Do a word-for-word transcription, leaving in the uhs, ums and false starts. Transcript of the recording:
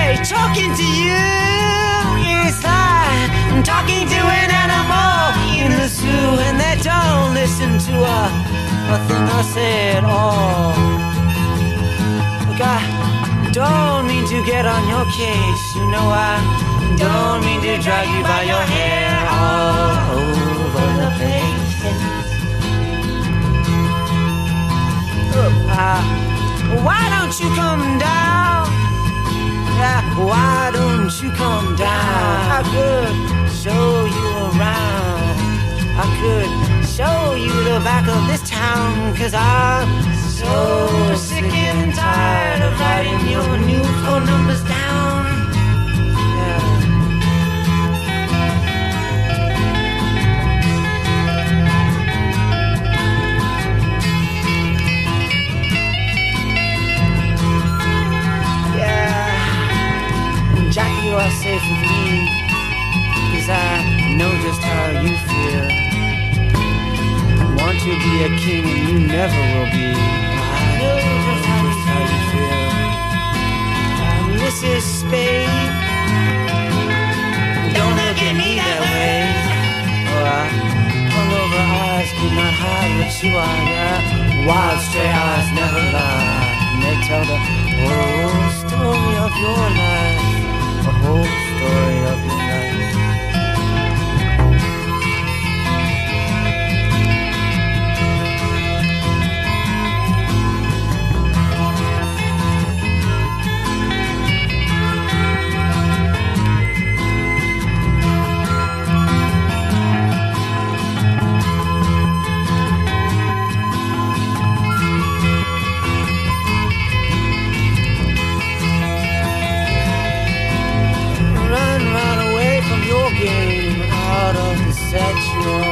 Hey, talking to you is like talking to an animal in the zoo, and they don't listen to a, a thing I say at all. Look, I don't mean to get on your case, you know I don't mean to drag you by your hair all over the place. Uh, why don't you come down? Yeah, why don't you come down? I could show you around. I could show you the back of this town, 'cause I'm so sick and tired of writing your new phone numbers down. Yeah. Jack, you are safe with me, 'cause I know just how you feel. Want to be a king and you never will be. I know just how, just how you feel. Um, Missus Spade, don't look at me that way. Oh, I hungover eyes could not hide what you are, yeah. Wild stray eyes never lie, and they tell the whole story of your life. The whole story of your life. Run, run away from your game, out of the sexual